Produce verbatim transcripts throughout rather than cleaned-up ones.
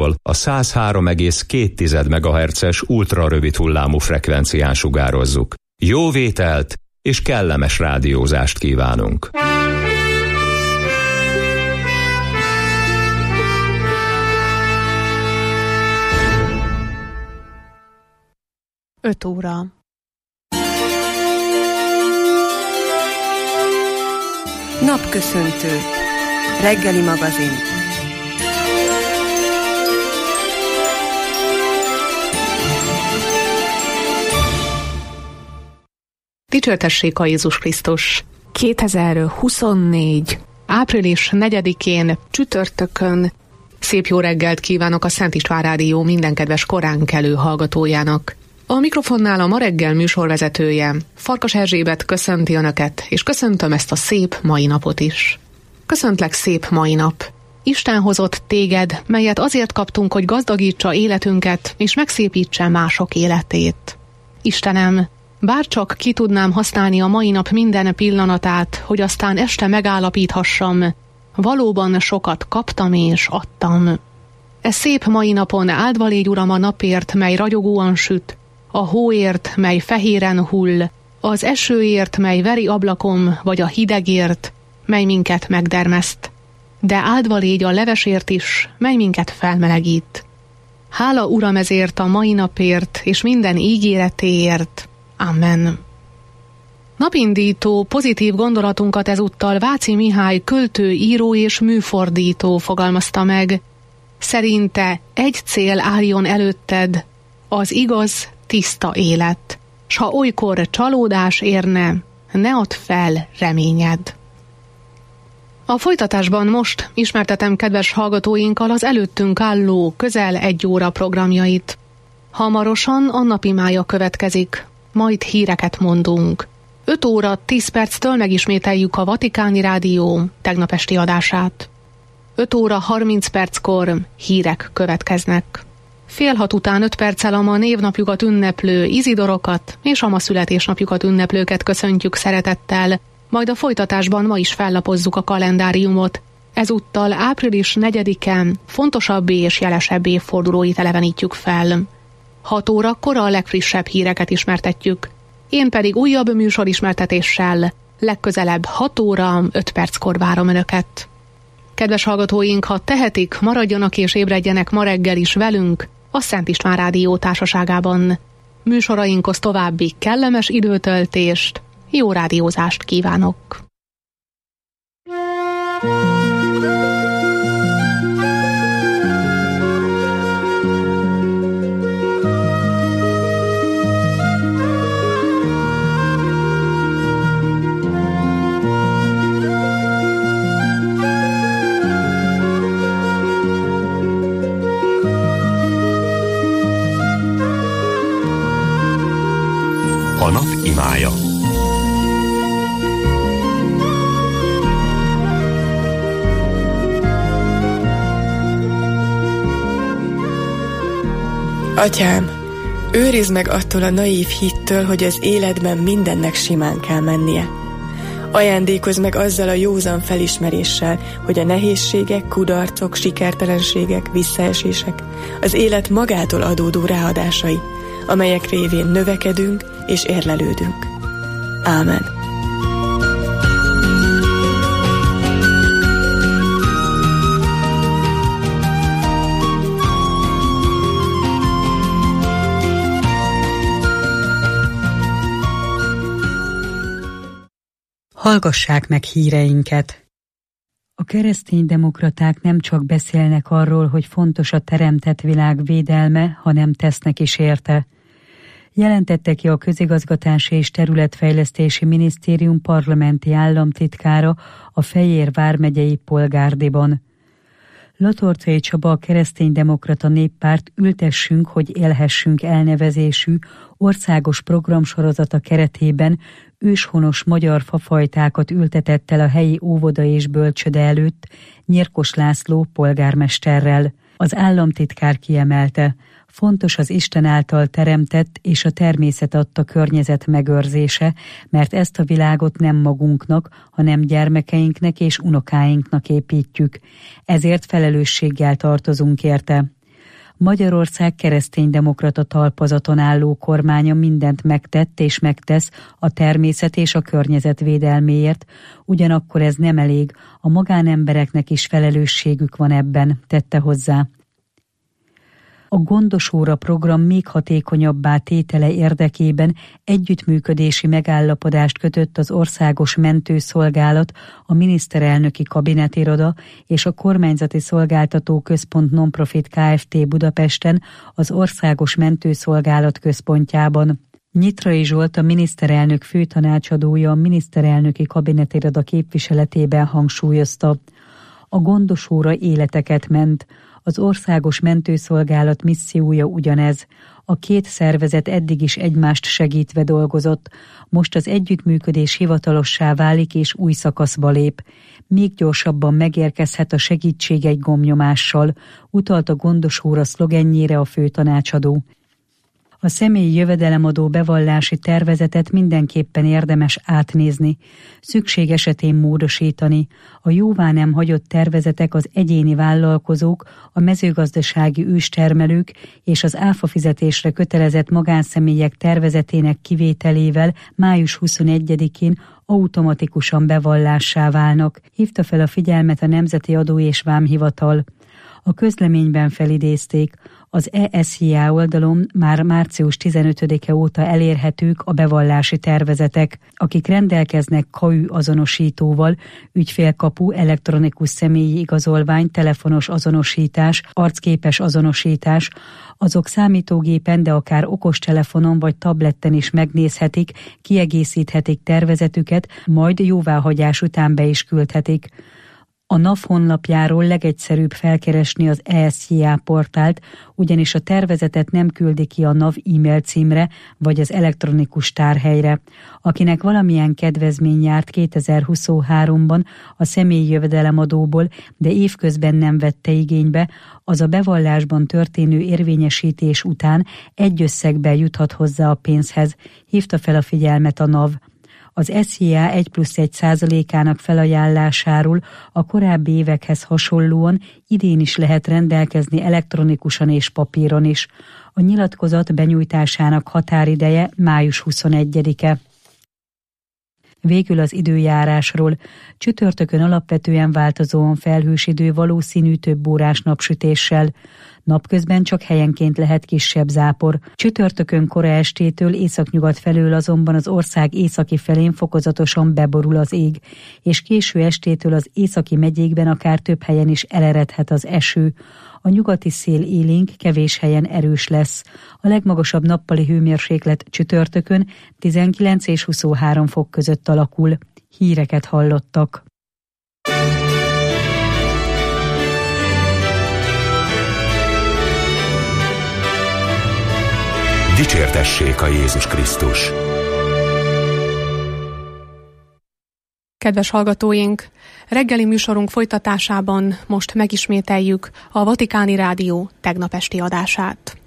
Budapesttől a száz három egész két megahertzes ultrarövid hullámú frekvencián sugározzuk. Jó vételt és kellemes rádiózást kívánunk! öt óra. Napköszöntő. Reggeli magazin. Dicsértessék a Jézus Krisztus! kétezer-huszonnégy. április negyedikén, csütörtökön szép jó reggelt kívánok a Szent István Rádió minden kedves koránkelő hallgatójának. A mikrofonnál a ma reggel műsorvezetője, Farkas Erzsébet köszönti Önöket, és köszöntöm ezt a szép mai napot is. Köszöntlek szép mai nap! Isten hozott téged, melyet azért kaptunk, hogy gazdagítsa életünket, és megszépítse mások életét. Istenem, bárcsak ki tudnám használni a mai nap minden pillanatát, hogy aztán este megállapíthassam, valóban sokat kaptam és adtam. E szép mai napon áldva légy, Uram, a napért, mely ragyogóan süt, a hóért, mely fehéren hull, az esőért, mely veri ablakom, vagy a hidegért, mely minket megdermeszt. De áldva légy a levesért is, mely minket felmelegít. Hála, Uram, ezért a mai napért, és minden ígéretéért. Amen. Napindító, pozitív gondolatunkat ezúttal Váci Mihály költő, író és műfordító fogalmazta meg. Szerinte egy cél álljon előtted, az igaz, tiszta élet, s ha olykor csalódás érne, ne add fel reményed. A folytatásban most ismertetem kedves hallgatóinkkal az előttünk álló közel egy óra programjait. Hamarosan a napimája következik, majd híreket mondunk. öt óra tíz perctől megismételjük a Vatikáni Rádió tegnap esti adását. öt óra harminc perckor hírek következnek. Fél hat után öt perccel a ma névnapjukat ünneplő Izidorokat és a ma születésnapjukat ünneplőket köszöntjük szeretettel, majd a folytatásban ma is fellapozzuk a kalendáriumot. Ezúttal április negyedike fontosabbé és jelesebb évfordulóit elevenítjük fel. hat órakor a legfrissebb híreket ismertetjük. Én pedig újabb műsorismertetéssel legközelebb hat óra öt perckor várom Önöket. Kedves hallgatóink, ha tehetik, maradjanak és ébredjenek ma reggel is velünk a Szent István Rádió társaságában. Műsorainkhoz további kellemes időtöltést, jó rádiózást kívánok! A nap imája. Atyám, őrizd meg attól a naív hittől, hogy az életben mindennek simán kell mennie. Ajándékozz meg azzal a józan felismeréssel, hogy a nehézségek, kudarcok, sikertelenségek, visszaesések az élet magától adódó ráadásai, amelyek révén növekedünk és érlelődünk. Ámen. Hallgassák meg híreinket! A kereszténydemokraták nem csak beszélnek arról, hogy fontos a teremtett világ védelme, hanem tesznek is érte. Jelentette ki a Közigazgatási és Területfejlesztési Minisztérium parlamenti államtitkára a Fejér vármegyei Polgárdiban. Latorcai Csaba, a Kereszténydemokrata Néppárt Ültessünk, hogy élhessünk elnevezésű országos programsorozata keretében őshonos magyar fafajtákat ültetett el a helyi óvoda és bölcsöde előtt Nyírkos László polgármesterrel. Az államtitkár kiemelte, fontos az Isten által teremtett és a természet adta környezet megőrzése, mert ezt a világot nem magunknak, hanem gyermekeinknek és unokáinknak építjük. Ezért felelősséggel tartozunk érte. Magyarország kereszténydemokrata talpazaton álló kormánya mindent megtett és megtesz a természet és a környezet védelméért, ugyanakkor ez nem elég, a magánembereknek is felelősségük van ebben, tette hozzá. A Gondos Óra program még hatékonyabbá tétele érdekében együttműködési megállapodást kötött az Országos Mentőszolgálat, a Miniszterelnöki Kabinetiroda és a Kormányzati Szolgáltató Központ Nonprofit Kft. Budapesten az Országos Mentőszolgálat központjában. Nyitrai Zsolt, a miniszterelnök főtanácsadója a Miniszterelnöki Kabinetiroda képviseletében hangsúlyozta. A Gondos Óra életeket ment. Az Országos Mentőszolgálat missziója ugyanez. A két szervezet eddig is egymást segítve dolgozott, most az együttműködés hivatalossá válik és új szakaszba lép. Még gyorsabban megérkezhet a segítség egy gombnyomással, utalt a Gondos Óra szlogenjére a főtanácsadó. A személyi jövedelemadó bevallási tervezetet mindenképpen érdemes átnézni, szükség esetén módosítani. A jóvá nem hagyott tervezetek az egyéni vállalkozók, a mezőgazdasági őstermelők és az áfa fizetésre kötelezett magánszemélyek tervezetének kivételével május huszonegyedikén automatikusan bevallássá válnak, hívta fel a figyelmet a Nemzeti Adó és Vámhivatal. A közleményben felidézték, az E S H I A oldalon már március tizenötödike óta elérhetők a bevallási tervezetek, akik rendelkeznek K A Ü azonosítóval, ügyfélkapu, elektronikus személyi igazolvány, telefonos azonosítás, arcképes azonosítás, azok számítógépen, de akár okostelefonon vagy tabletten is megnézhetik, kiegészíthetik tervezetüket, majd jóváhagyás után be is küldhetik. A NAV honlapjáról legegyszerűbb felkeresni az E S H I A portált, ugyanis a tervezetet nem küldi ki a NAV e-mail címre vagy az elektronikus tárhelyre. Akinek valamilyen kedvezmény járt kétezer-huszonháromban a személyi jövedelemadóból, de évközben nem vette igénybe, az a bevallásban történő érvényesítés után egy összegben juthat hozzá a pénzhez, hívta fel a figyelmet a NAV. Az S Z I A egy plusz egy százalékának felajánlásáról a korábbi évekhez hasonlóan idén is lehet rendelkezni elektronikusan és papíron is. A nyilatkozat benyújtásának határideje május huszonegyedike. Végül az időjárásról. Csütörtökön alapvetően változóan felhős idő, valószínű több órás napsütéssel. Napközben csak helyenként lehet kisebb zápor. Csütörtökön kora estétől északnyugat felől azonban az ország északi felén fokozatosan beborul az ég, és késő estétől az északi megyékben akár több helyen is eleredhet az eső. A nyugati szél élénk, kevés helyen erős lesz. A legmagasabb nappali hőmérséklet csütörtökön tizenkilenc és huszonhárom fok között alakul. Híreket hallottak. Dicsértessék a Jézus Krisztus! Kedves hallgatóink, reggeli műsorunk folytatásában most megismételjük a Vatikáni Rádió tegnap esti adását.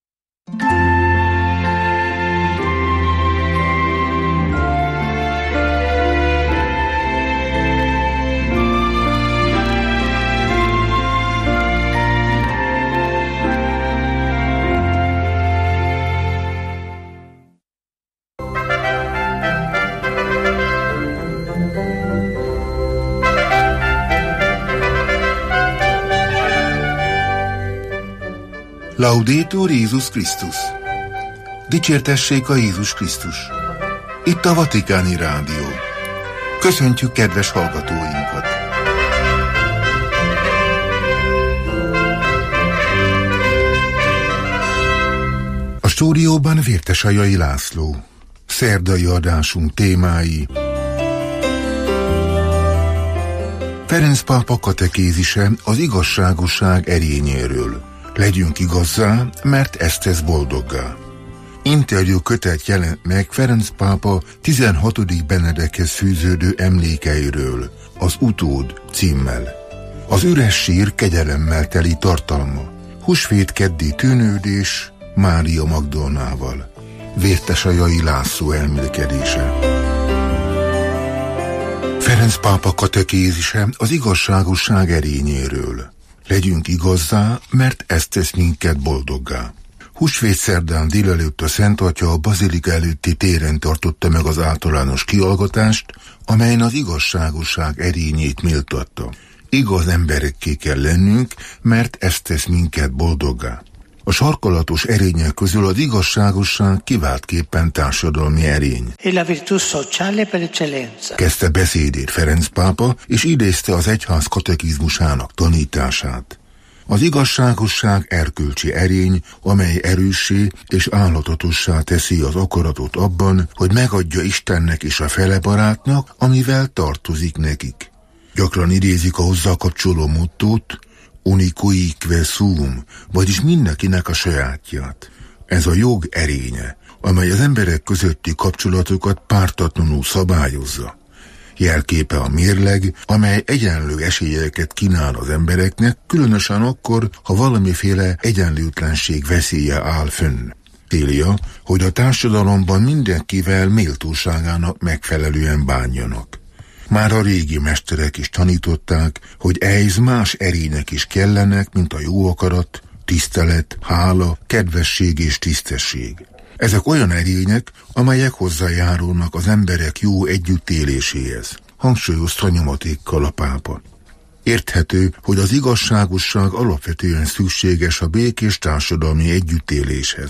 Laudetur Jézus Krisztus! Dicsértessék a Jézus Krisztus! Itt a Vatikáni Rádió. Köszöntjük kedves hallgatóinkat! A stúdióban Vértesajai László. Szerdai adásunk témái: Ferenc pápa katekézise az igazságosság erényéről. Legyünk igazzá, mert ezt tesz boldoggá. Interjú kötet jelent meg Ferenc pápa tizenhatodik Benedekhez fűződő emlékeiről, az Utód címmel. Az üres sír kegyelemmel teli tartalma. Húsvét keddi tűnődés Mária Magdolnával. Vértesajai László elmélkedése. Ferenc pápa katekézise az igazságosság erényéről. Legyünk igazzá, mert ez tesz minket boldoggá. Húsvétszerdán délelőtt a Szent Atya a bazilika előtti téren tartotta meg az általános kihallgatást, amelyen az igazságosság erényét méltatta. Igaz emberekké kell lennünk, mert ez tesz minket boldoggá. A sarkalatos erények közül az igazságosság kiváltképpen társadalmi erény. Kezdte beszédét Ferenc pápa, és idézte az egyház katekizmusának tanítását. Az igazságosság erkölcsi erény, amely erőssé és állatatossá teszi az akaratot abban, hogy megadja Istennek és a fele barátnak, amivel tartozik nekik. Gyakran idézik a hozzá kapcsoló mottót, unicuique sum, vagyis mindenkinek a sajátját. Ez a jog erénye, amely az emberek közötti kapcsolatokat pártatlanul szabályozza. Jelképe a mérleg, amely egyenlő esélyeket kínál az embereknek, különösen akkor, ha valamiféle egyenlőtlenség veszélye áll fönn. Célja, hogy a társadalomban mindenkivel méltóságának megfelelően bánjanak. Már a régi mesterek is tanították, hogy ehhez más erények is kellenek, mint a jó akarat, tisztelet, hála, kedvesség és tisztesség. Ezek olyan erények, amelyek hozzájárulnak az emberek jó együttéléséhez, hangsúlyozta nyomatékkal a pápa. Érthető, hogy az igazságosság alapvetően szükséges a békés társadalmi együttéléshez.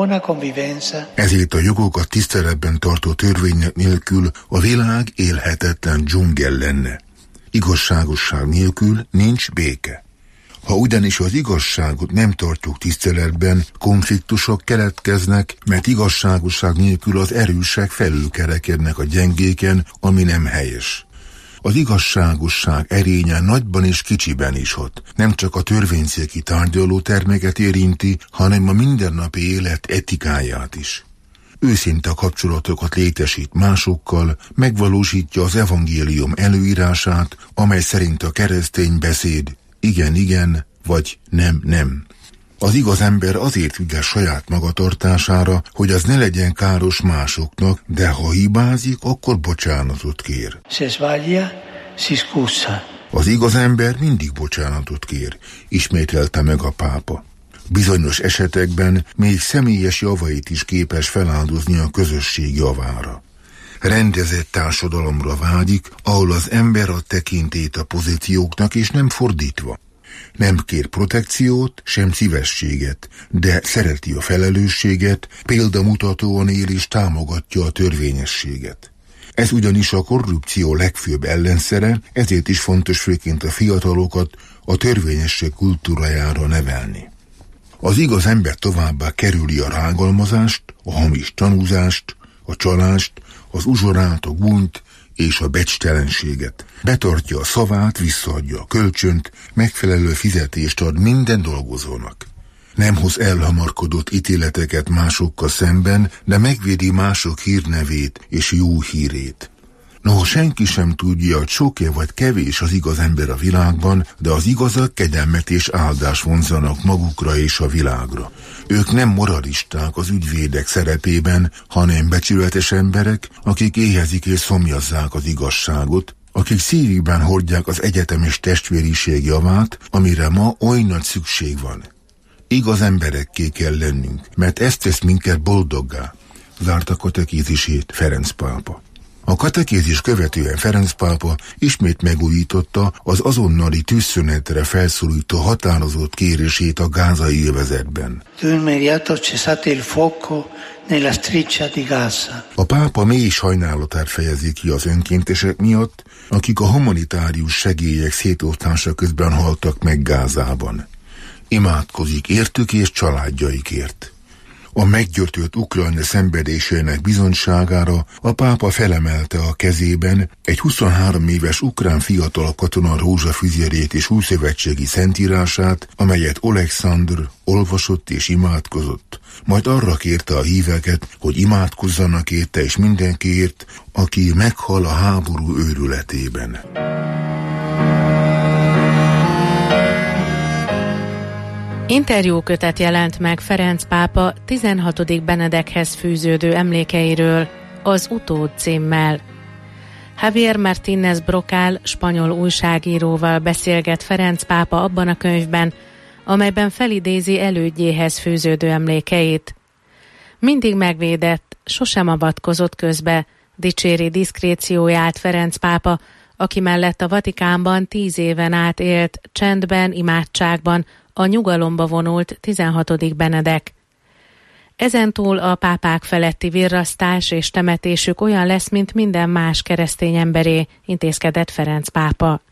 Ezért a jogokat tiszteletben tartó törvények nélkül a világ élhetetlen dzsungel lenne. Igazságosság nélkül nincs béke. Ha ugyanis az igazságot nem tartjuk tiszteletben, konfliktusok keletkeznek, mert igazságosság nélkül az erősek felülkerekednek a gyengéken, ami nem helyes. Az igazságosság erénye nagyban és kicsiben is hat. Nem csak a törvényszéki tárgyalótermeket érinti, hanem a mindennapi élet etikáját is. Őszinte kapcsolatokat létesít másokkal, megvalósítja az evangélium előírását, amely szerint a keresztény beszéd igen, igen, vagy nem, nem. Az igaz ember azért ügyel saját magatartására, hogy az ne legyen káros másoknak, de ha hibázik, akkor bocsánatot kér. Az igaz ember mindig bocsánatot kér, ismételte meg a pápa. Bizonyos esetekben még személyes javait is képes feláldozni a közösség javára. Rendezett társadalomra vágyik, ahol az ember ad tekintélyt a pozícióknak, és nem fordítva. Nem kér protekciót, sem szívességet, de szereti a felelősséget, példamutatóan él és támogatja a törvényességet. Ez ugyanis a korrupció legfőbb ellenszere, ezért is fontos főként a fiatalokat a törvényesség kultúrájára nevelni. Az igaz ember továbbá kerüli a rágalmazást, a hamis tanúzást, a csalást, az uzsorát, a gúnyt és a becstelenséget. Betartja a szavát, visszaadja a kölcsönt, megfelelő fizetést ad minden dolgozónak. Nem hoz elhamarkodott ítéleteket másokkal szemben, de megvédi mások hírnevét és jó hírét. Noha senki sem tudja, hogy sok-e vagy kevés az igaz ember a világban, de az igazak kegyelmet és áldást vonzanak magukra és a világra. Ők nem moralisták az ügyvédek szerepében, hanem becsületes emberek, akik éhezik és szomjazzák az igazságot, akik szívükben hordják az egyetemes testvériség javát, amire ma oly nagy szükség van. Igaz emberekké kell lennünk, mert ez tesz minket boldoggá, zárta katekézisét Ferenc pápa. A katekézis követően Ferenc pápa ismét megújította az azonnali tűzszünetre felszólító határozott kérését a gázai övezetben. A pápa mély sajnálatát fejezi ki az önkéntesek miatt, akik a humanitárius segélyek szétosztása közben haltak meg Gázában. Imádkozik értük és családjaikért. A meggyötört Ukrajna szenvedésének bizonyságára a pápa felemelte a kezében egy huszonhárom éves ukrán fiatal katona rózsafüzérét és újszövetségi szentírását, amelyet Oleksandr olvasott és imádkozott, majd arra kérte a híveket, hogy imádkozzanak érte és mindenkiért, aki meghal a háború őrületében. Interjúkötet jelent meg Ferenc pápa tizenhatodik Benedekhez fűződő emlékeiről, az Utód címmel. Javier Martínez Brocal spanyol újságíróval beszélget Ferenc pápa abban a könyvben, amelyben felidézi elődjéhez fűződő emlékeit. Mindig megvédett, sosem avatkozott közbe, dicséri diszkrécióját Ferenc pápa, aki mellett a Vatikánban tíz éven át élt, csendben, imádságban, a nyugalomba vonult tizenhatodik Benedek. Ezentúl a pápák feletti virrasztás és temetésük olyan lesz, mint minden más keresztény emberé, intézkedett Ferenc pápa.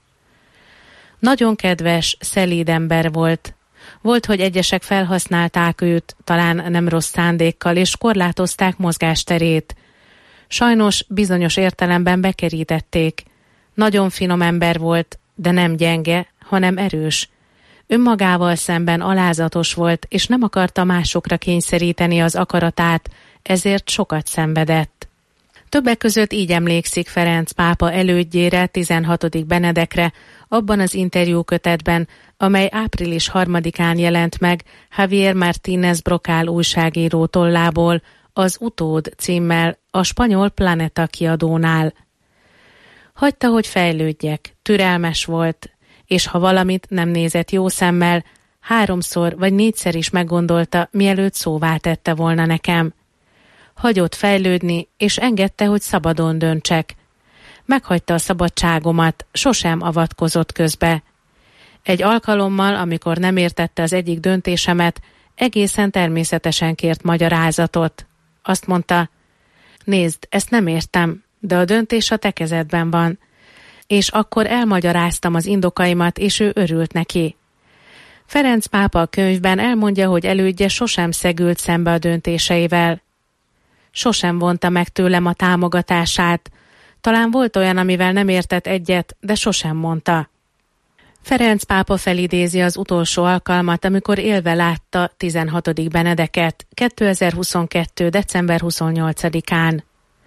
Nagyon kedves, szelíd ember volt. Volt, hogy egyesek felhasználták őt, talán nem rossz szándékkal, és korlátozták mozgásterét. Sajnos bizonyos értelemben bekerítették. Nagyon finom ember volt, de nem gyenge, hanem erős. Önmagával szemben alázatos volt, és nem akarta másokra kényszeríteni az akaratát, ezért sokat szenvedett. Többek között így emlékszik Ferenc pápa elődjére, tizenhatodik Benedekre, abban az interjúkötetben, amely április harmadikán jelent meg Javier Martínez Brocal újságíró tollából, az Utód címmel a spanyol Planeta kiadónál. Hagyta, hogy fejlődjek, türelmes volt, és ha valamit nem nézett jó szemmel, háromszor vagy négyszer is meggondolta, mielőtt szóvá tette volna nekem. Hagyott fejlődni, és engedte, hogy szabadon döntsek. Meghagyta a szabadságomat, sosem avatkozott közbe. Egy alkalommal, amikor nem értette az egyik döntésemet, egészen természetesen kért magyarázatot. Azt mondta, nézd, ezt nem értem, de a döntés a te kezedben van. És akkor elmagyaráztam az indokaimat, és ő örült neki. Ferenc pápa a könyvben elmondja, hogy elődje sosem szegült szembe a döntéseivel. Sosem vonta meg tőlem a támogatását. Talán volt olyan, amivel nem értett egyet, de sosem mondta. Ferenc pápa felidézi az utolsó alkalmat, amikor élve látta tizenhatodik Benedeket, kétezer-huszonkettő. december huszonnyolcadikán.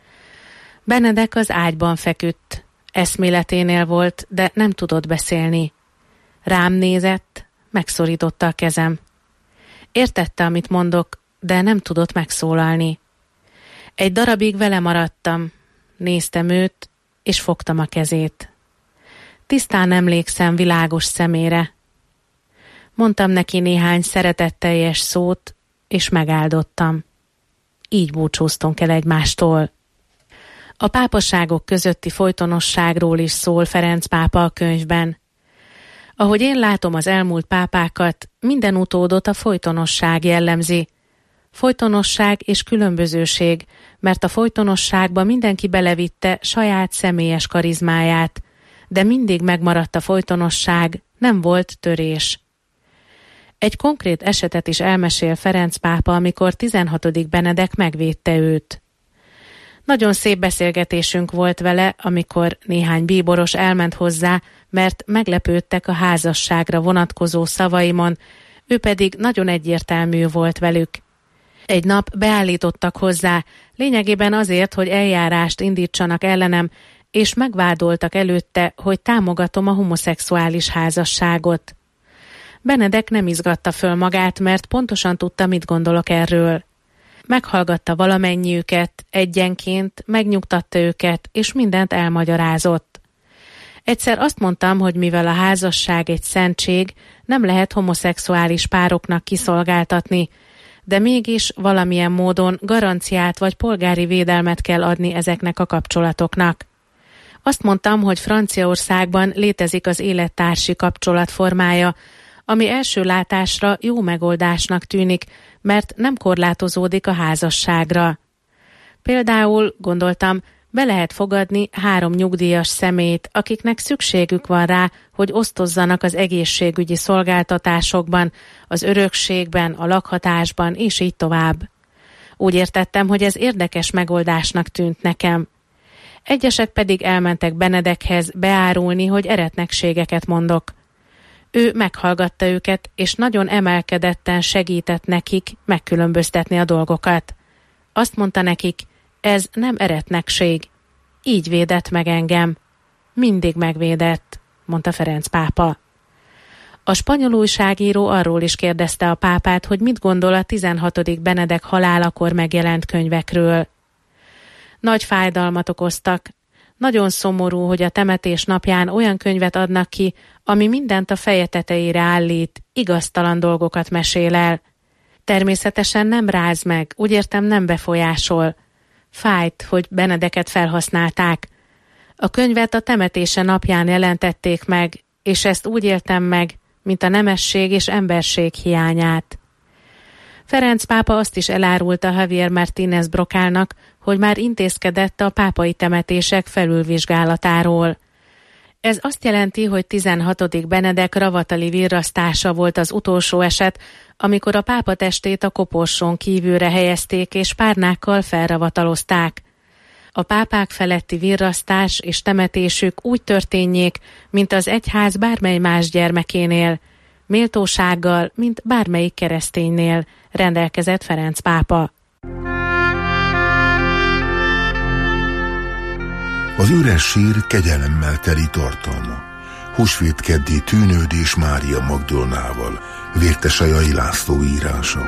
Benedek az ágyban feküdt. Eszméleténél volt, de nem tudott beszélni. Rám nézett, megszorította a kezem. Értette, amit mondok, de nem tudott megszólalni. Egy darabig vele maradtam, néztem őt, és fogtam a kezét. Tisztán emlékszem világos szemére. Mondtam neki néhány szeretetteljes szót, és megáldottam. Így búcsúztunk el egymástól. A pápaságok közötti folytonosságról is szól Ferenc pápa a könyvben. Ahogy én látom az elmúlt pápákat, minden utódot a folytonosság jellemzi. Folytonosság és különbözőség, mert a folytonosságba mindenki belevitte saját személyes karizmáját, de mindig megmaradt a folytonosság, nem volt törés. Egy konkrét esetet is elmesél Ferenc pápa, amikor tizenhatodik Benedek megvédte őt. Nagyon szép beszélgetésünk volt vele, amikor néhány bíboros elment hozzá, mert meglepődtek a házasságra vonatkozó szavaimon, ő pedig nagyon egyértelmű volt velük. Egy nap beállítottak hozzá, lényegében azért, hogy eljárást indítsanak ellenem, és megvádoltak előtte, hogy támogatom a homoszexuális házasságot. Benedek nem izgatta föl magát, mert pontosan tudta, mit gondolok erről. Meghallgatta valamennyiüket, egyenként, megnyugtatta őket, és mindent elmagyarázott. Egyszer azt mondtam, hogy mivel a házasság egy szentség, nem lehet homoszexuális pároknak kiszolgáltatni, de mégis valamilyen módon garanciát vagy polgári védelmet kell adni ezeknek a kapcsolatoknak. Azt mondtam, hogy Franciaországban létezik az élettársi kapcsolat formája, ami első látásra jó megoldásnak tűnik, mert nem korlátozódik a házasságra. Például, gondoltam, be lehet fogadni három nyugdíjas személyt, akiknek szükségük van rá, hogy osztozzanak az egészségügyi szolgáltatásokban, az örökségben, a lakhatásban, és így tovább. Úgy értettem, hogy ez érdekes megoldásnak tűnt nekem. Egyesek pedig elmentek Benedekhez beárulni, hogy eretnekségeket mondok. Ő meghallgatta őket, és nagyon emelkedetten segített nekik megkülönböztetni a dolgokat. Azt mondta nekik, ez nem eretnekség. Így védett meg engem. Mindig megvédett, mondta Ferenc pápa. A spanyol újságíró arról is kérdezte a pápát, hogy mit gondol a tizenhatodik Benedek halálakor megjelent könyvekről. Nagy fájdalmat okoztak. Nagyon szomorú, hogy a temetés napján olyan könyvet adnak ki, ami mindent a feje tetejére állít, igaztalan dolgokat mesél el. Természetesen nem ráz meg, úgy értem nem befolyásol. Fájt, hogy Benedeket felhasználták. A könyvet a temetése napján jelentették meg, és ezt úgy éltem meg, mint a nemesség és emberség hiányát. Ferenc pápa azt is elárulta Javier Martínez Brocálnak, hogy már intézkedett a pápai temetések felülvizsgálatáról. Ez azt jelenti, hogy tizenhatodik Benedek ravatali virrasztása volt az utolsó eset, amikor a pápa testét a koporsón kívülre helyezték és párnákkal felravatalozták. A pápák feletti virrasztás és temetésük úgy történjék, mint az egyház bármely más gyermekénél, méltósággal, mint bármelyik kereszténynél, rendelkezett Ferenc pápa. Az üres sír kegyelemmel teli tartalma. Húsvét keddi tűnődés Mária Magdolnával, Vértesajai László írása.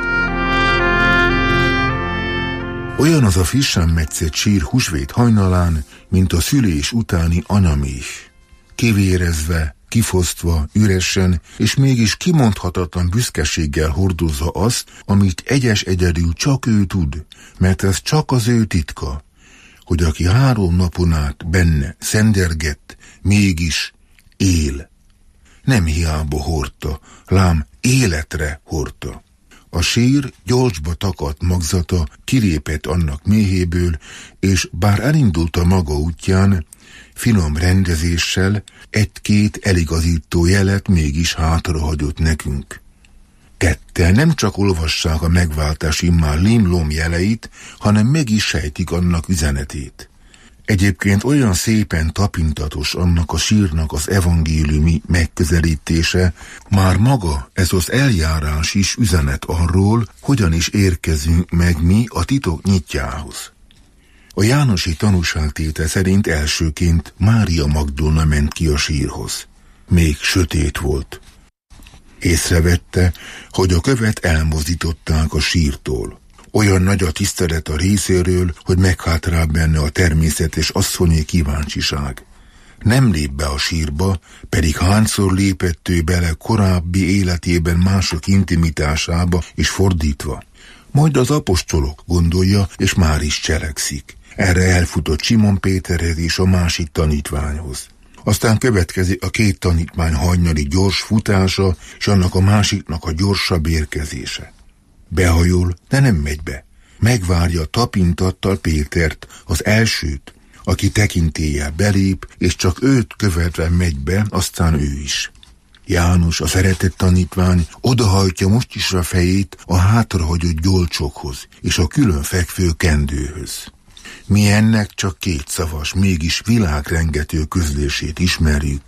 Olyan az a frissen metszett sír húsvét hajnalán, mint a szülés utáni anyaméh. Kivérezve, kifosztva, üresen, és mégis kimondhatatlan büszkeséggel hordozza azt, amit egyes egyedül csak ő tud, mert ez csak az ő titka, hogy aki három napon át benne szendergett, mégis él. Nem hiába hordta, lám életre hordta. A sír gyolcsba takadt magzata kilépett annak méhéből, és bár elindult a maga útján, finom rendezéssel egy-két eligazító jelet mégis hátrahagyott nekünk. Ketten nem csak olvassák a megváltás immár limlom jeleit, hanem meg is sejtik annak üzenetét. Egyébként olyan szépen tapintatos annak a sírnak az evangéliumi megközelítése, már maga ez az eljárás is üzenet arról, hogyan is érkezünk meg mi a titok nyitjához. A jánosi tanúságtétel szerint elsőként Mária Magdolna ment ki a sírhoz. Még sötét volt. Észrevette, hogy a követ elmozdították a sírtól. Olyan nagy a tisztelet a részéről, hogy meghátrált benne a természetes asszonyi kíváncsiság. Nem lép be a sírba, pedig hányszor lépett ő bele korábbi életében mások intimitásába és fordítva. Majd az apostolok, gondolja, és már is cselekszik. Erre elfutott Simon Péterhez és a másik tanítványhoz. Aztán következik a két tanítvány hajnali gyors futása, és annak a másiknak a gyorsabb érkezése. Behajol, de nem megy be. Megvárja tapintattal Pétert, az elsőt, aki tekintéllyel belép, és csak őt követve megy be, aztán ő is. János, a szeretett tanítvány, odahajtja most is a fejét a hátrahagyott gyolcsokhoz és a külön fekvő kendőhöz. Mi ennek csak kétszavas, mégis világrengető közlését ismerjük.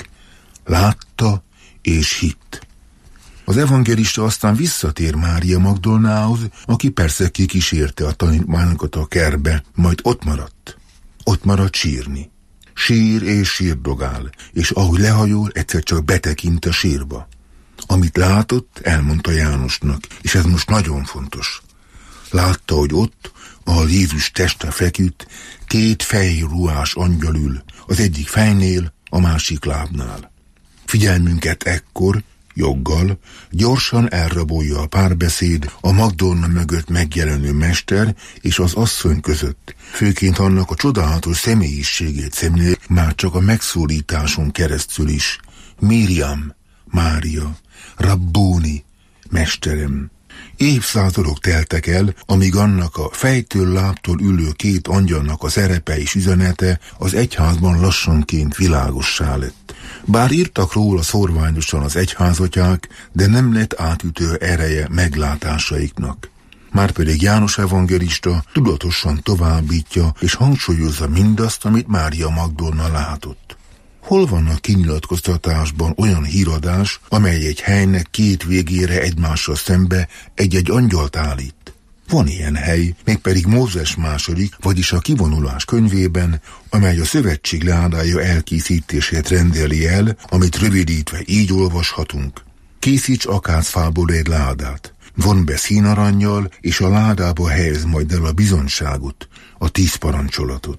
Látta és hitt. Az evangélista aztán visszatér Mária Magdolnához, aki persze kikísérte a tanítványokat a kertbe, majd ott maradt. Ott maradt sírni. Sír és sírdogál, és ahogy lehajol, egyszer csak betekint a sírba. Amit látott, elmondta Jánosnak, és ez most nagyon fontos. Látta, hogy ott, ahol Jézus teste feküdt, két fehér ruhás angyal ül, az egyik fejnél, a másik lábnál. Figyelmünket ekkor, joggal, gyorsan elrabolja a párbeszéd a Magdolna mögött megjelenő mester és az asszony között, főként annak a csodálatos személyiségét szemlél, már csak a megszólításon keresztül is. Miriam, Mária, Rabbóni, mesterem. Évszázadok teltek el, amíg annak a fejtől lábtól ülő két angyalnak a szerepe és üzenete az egyházban lassanként világossá lett. Bár írtak róla szorványosan az egyházatyák, de nem lett átütő ereje meglátásaiknak. Márpedig János evangélista tudatosan továbbítja és hangsúlyozza mindazt, amit Mária Magdolna látott. Hol van a kinyilatkoztatásban olyan híradás, amely egy helynek két végére egymással szembe egy-egy angyalt állít? Van ilyen hely, mégpedig Mózes második, vagyis a kivonulás könyvében, amely a szövetség ládája elkészítését rendeli el, amit rövidítve így olvashatunk. Készíts akácfából egy ládát, von be színarannyal, és a ládába helyez majd el a bizonyságot, a tíz parancsolatot.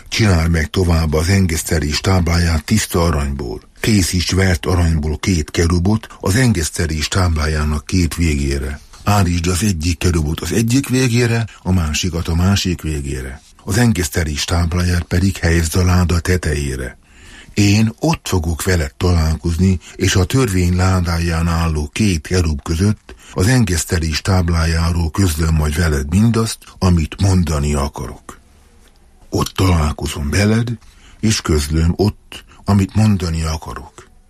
Csinálj meg tovább az engesztelés tábláját tiszta aranyból. Készíts vert aranyból két kerubot az engesztelés táblájának két végére. Állítsd az egyik kerubot az egyik végére, a másikat a másik végére. Az engesztelés tábláját pedig helyezd a láda tetejére. Én ott fogok veled találkozni, és a törvény ládáján álló két kerub között az engesztelés táblájáról közlöm majd veled mindazt, amit mondani akarok. Ott találkozom veled, és közlöm ott, amit mondani akarok.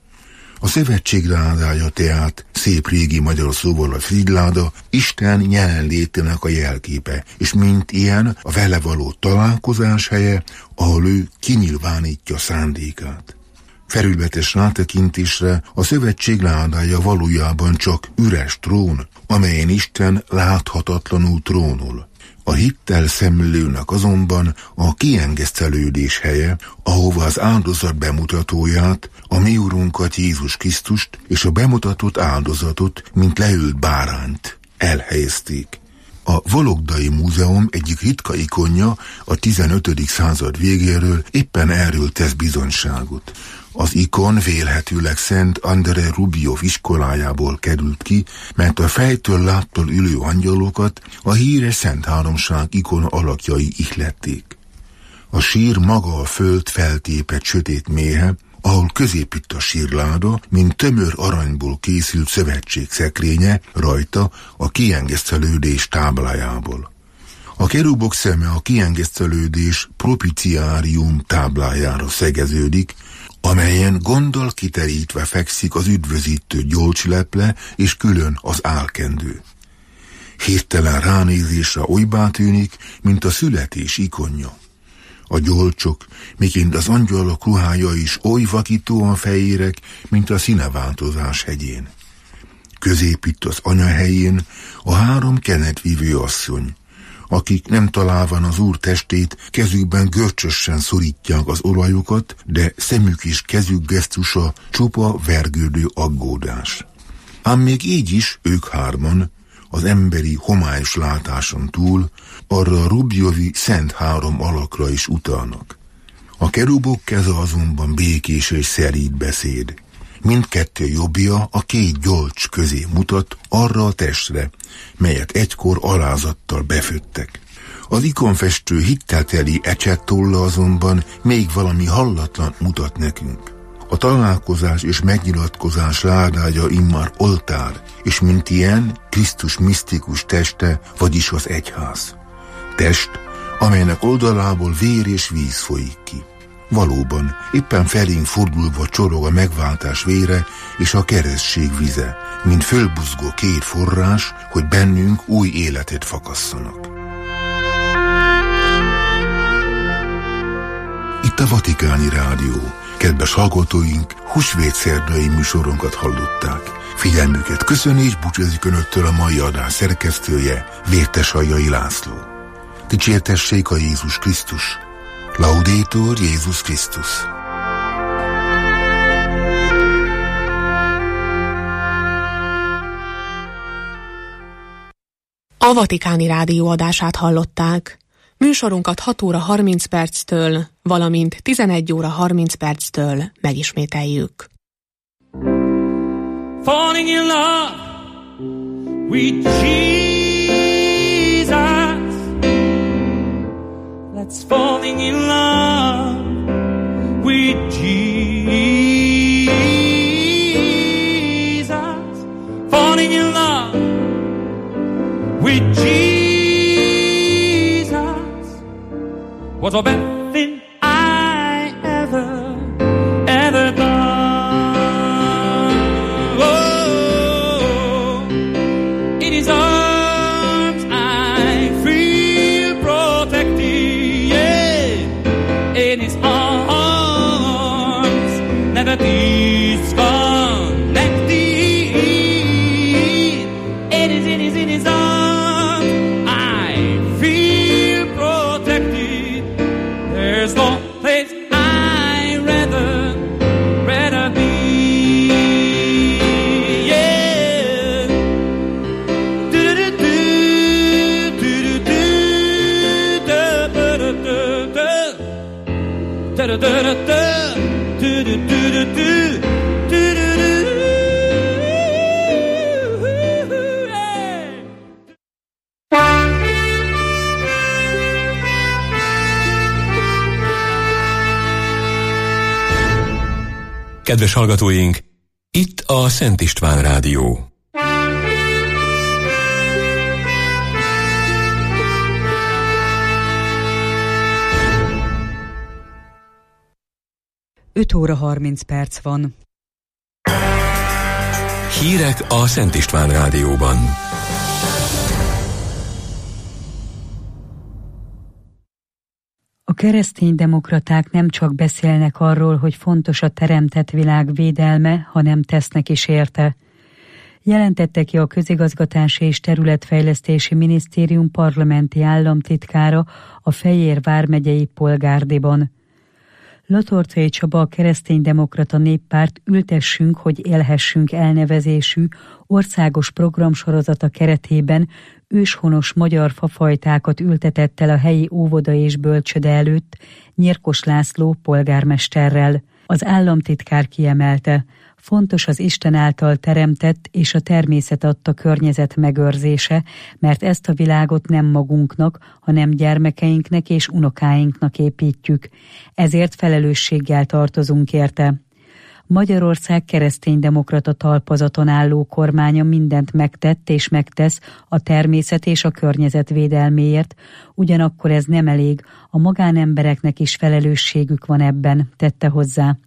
A szövetség ládája tehát szép régi magyar szóval a frigyláda Isten jelenlétének a jelképe, és mint ilyen a vele való találkozás helye, ahol ő kinyilvánítja szándékát. Felületes rátekintésre a szövetség ládája valójában csak üres trón, amelyen Isten láthatatlanul trónol. A hittel szemlélőnek azonban a kiengesztelődés helye, ahova az áldozat bemutatóját, a mi Urunkat Jézus Krisztust és a bemutatott áldozatot, mint leült bárányt elhelyezték. A Vologdai Múzeum egyik ritka ikonja a tizenötödik század végéről éppen erről tesz bizonyságot. Az ikon vélhetőleg Szent André Rubjov iskolájából került ki, mert a fejtől láttól ülő angyalokat a híres Szent Háromság ikona alakjai ihlették. A sír maga a föld feltépett sötét méhe, ahol középít a sírláda, mint tömör aranyból készült szövetség szekrénye, rajta a kiengesztelődés táblájából. A kerubok szeme a kiengesztelődés propiciárium táblájára szegeződik, amelyen gonddal kiterítve fekszik az üdvözítő gyolcsleple és külön az álkendő. Hirtelen ránézésre olybá tűnik, mint a születés ikonja. A gyolcsok, miként az angyalok ruhája is oly vakítóan fejérek, mint a színeváltozás hegyén. Középitt az anyahelyén a három kenetvívő asszony, akik nem találván az Úr testét, kezükben görcsösen szorítják az olajukat, de szemük és kezük gesztusa csupa vergődő aggódás. Ám még így is ők hárman, az emberi homályos látáson túl, arra a Rubjovi szent három alakra is utalnak. A kerubok keze azonban békés és szerít beszéd. Mindkettő jobbja a két gyolcs közé mutat arra a testre, melyet egykor alázattal beföttek. Az ikonfestő hittelteli ecsettolla azonban még valami hallatlan mutat nekünk. A találkozás és megnyilatkozás ládája immár oltár, és mint ilyen Krisztus misztikus teste, vagyis az egyház. Test, amelynek oldalából vér és víz folyik ki. Valóban, éppen felénk fordulva csorog a megváltás vére és a keresztség vize, mint fölbuzgó két forrás, hogy bennünk új életet fakasszanak. Itt a Vatikáni Rádió. Kedves hallgatóink, húsvétszerdai műsorunkat hallották. Figyelmüket köszöni és búcsúzik önöktől a mai adás szerkesztője, Vértesajjai László. Dicsértessék a Jézus Krisztus! Laudetur Jézus Krisztus! A Vatikáni Rádió adását hallották. Műsorunkat hat óra harminc perctől, valamint tizenegy óra harminc perctől megismételjük. Falling in love with Jesus. Let's falling in love with Jesus. Falling in love with Jesus was the best thing I ever, ever done. Oh, in His arms I feel protected. Yeah, in His arms never disconnected. It is, it is in His arms I feel protected. There's no place I'd rather, rather be. Yeah. Do-do-do-do, do-do-do, do-do-do-do. Kedves hallgatóink, itt a Szent István Rádió. öt óra harminc perc van. Hírek a Szent István Rádióban. A kereszténydemokraták nem csak beszélnek arról, hogy fontos a teremtett világ védelme, hanem tesznek is érte. Jelentette ki a Közigazgatási és Területfejlesztési Minisztérium parlamenti államtitkára a Fejér vármegyei Polgárdiban. Latorcai Csaba, a Kereszténydemokrata Néppárt Ültessünk, hogy élhessünk elnevezésű országos programsorozata keretében őshonos magyar fafajtákat ültetett el a helyi óvoda és bölcsöde előtt Nyírkos László polgármesterrel. Az államtitkár kiemelte, fontos az Isten által teremtett és a természet adta környezet megőrzése, mert ezt a világot nem magunknak, hanem gyermekeinknek és unokáinknak építjük. Ezért felelősséggel tartozunk érte. Magyarország kereszténydemokrata talpazaton álló kormánya mindent megtett és megtesz a természet és a környezet védelméért, ugyanakkor ez nem elég, a magánembereknek is felelősségük van ebben, tette hozzá.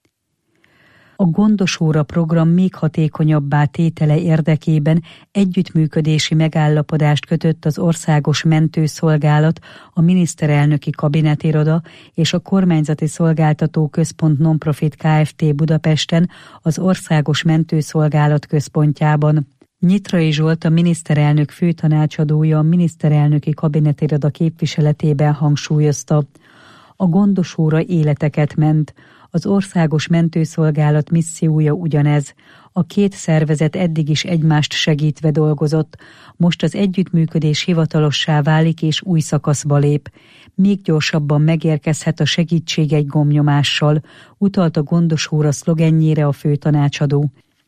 A Gondos Óra program még hatékonyabbá tétele érdekében együttműködési megállapodást kötött az Országos Mentőszolgálat, a Miniszterelnöki Kabinetiroda és a Kormányzati Szolgáltató Központ Nonprofit Kft. Budapesten az Országos Mentőszolgálat központjában. Nyitrai Zsolt, a miniszterelnök főtanácsadója, a Miniszterelnöki Kabinetiroda képviseletében hangsúlyozta. A Gondos Óra életeket ment. Az Országos Mentőszolgálat missziója ugyanez. A két szervezet eddig is egymást segítve dolgozott, most az együttműködés hivatalossá válik és új szakaszba lép. Még gyorsabban megérkezhet a segítség egy gombnyomással, utalt a Gondos Óra szlogenjére a főtanácsadó.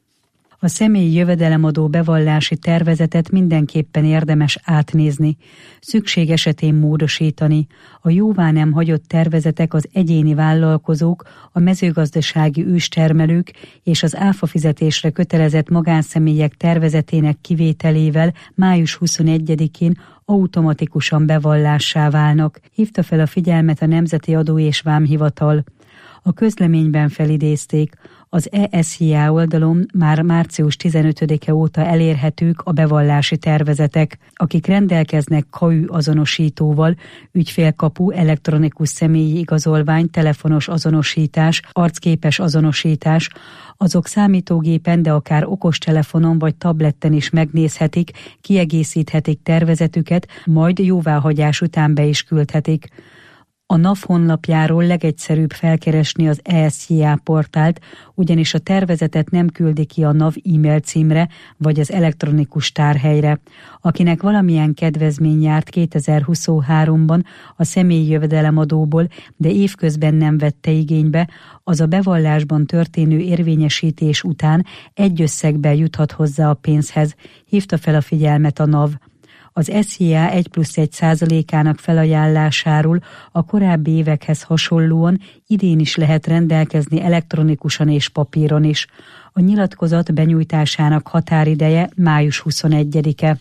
A személyi jövedelemadó bevallási tervezetet mindenképpen érdemes átnézni, szükség esetén módosítani. A jóvá nem hagyott tervezetek az egyéni vállalkozók, a mezőgazdasági őstermelők és az áfa fizetésre kötelezett magánszemélyek tervezetének kivételével május huszonegyedikén automatikusan bevallássá válnak, hívta fel a figyelmet a Nemzeti Adó és Vámhivatal. A közleményben felidézték, az E S H I A oldalon már március tizenötödike óta elérhetők a bevallási tervezetek, akik rendelkeznek K A Ü azonosítóval, ügyfélkapu, elektronikus személyi igazolvány, telefonos azonosítás, arcképes azonosítás, azok számítógépen, de akár okostelefonon vagy tabletten is megnézhetik, kiegészíthetik tervezetüket, majd jóváhagyás után be is küldhetik. A NAV honlapjáról legegyszerűbb felkeresni az E S H I A portált, ugyanis a tervezetet nem küldi ki a NAV e-mail címre vagy az elektronikus tárhelyre. Akinek valamilyen kedvezmény járt kétezer-huszonháromban a személyi jövedelemadóból, de évközben nem vette igénybe, az a bevallásban történő érvényesítés után egy összegben juthat hozzá a pénzhez, hívta fel a figyelmet a NAV. Az S Z I A egy plusz egy százalékának felajánlásáról a korábbi évekhez hasonlóan idén is lehet rendelkezni elektronikusan és papíron is. A nyilatkozat benyújtásának határideje május huszonegyedike.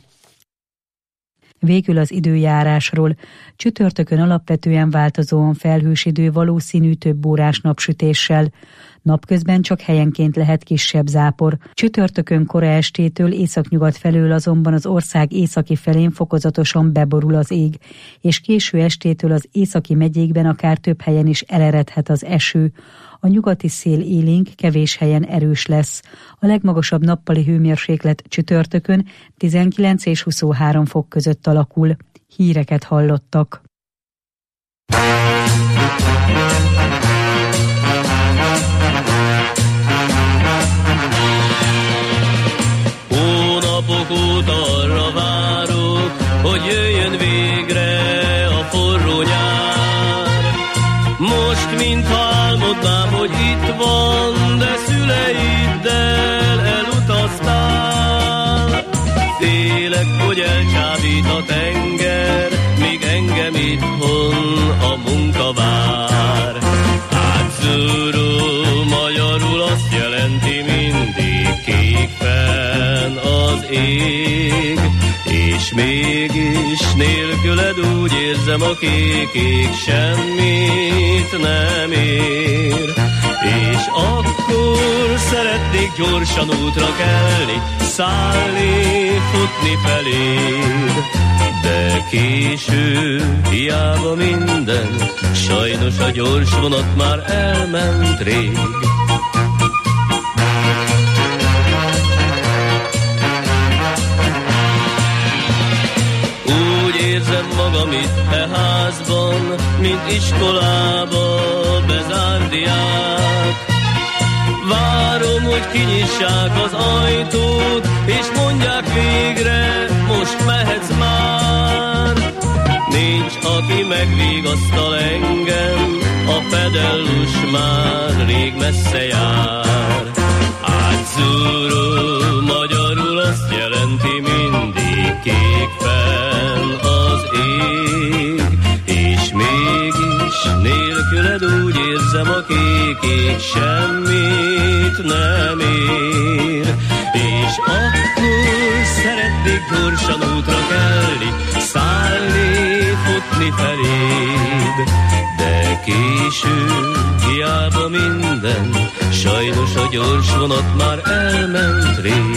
Végül az időjárásról. Csütörtökön alapvetően változóan felhős idő, valószínű több órás napsütéssel. Napközben csak helyenként lehet kisebb zápor. Csütörtökön kora estétől északnyugat felől azonban az ország északi felén fokozatosan beborul az ég, és késő estétől az északi megyékben akár több helyen is eleredhet az eső. A nyugati szél élénk, kevés helyen erős lesz. A legmagasabb nappali hőmérséklet csütörtökön tizenkilenc és huszonhárom fok között alakul. Híreket hallottak. Hónapok óta arra várok, hogy jöjjön végre a forró nyár. Most mintha álmodnám, hogy itt van, de szüleiddel elutaztál. Félek, hogy elcsábít a tenger, míg engem itthon a munka vár. Átszúró magyarul azt jelenti, mindig kék fenn az ég, és mégis nélküled úgy érzem, a kék ég semmit nem ér. És akkor szeretnék gyorsan útra kelni, szállni, futni feléd, de késő, hiába minden, sajnos a gyors vonat már elment rég. Úgy érzem magam itt e házban, mint iskolába bezárt diák. Várom, hogy kinyissák az ajtót, és mondják végre, most mehetsz már. Nincs, aki megvigasztal engem, a pedellus már rég messze jár. Átszúró magyarul azt jelenti, mindig kék fenn az ég, és mégis nélküled úgy érzem, a kék ég semmit nem ér. És akkor szeretnék gyorsan útra kelni, szállni, futni feléd, de késő, hiába minden, sajnos a gyors vonat már elment rég.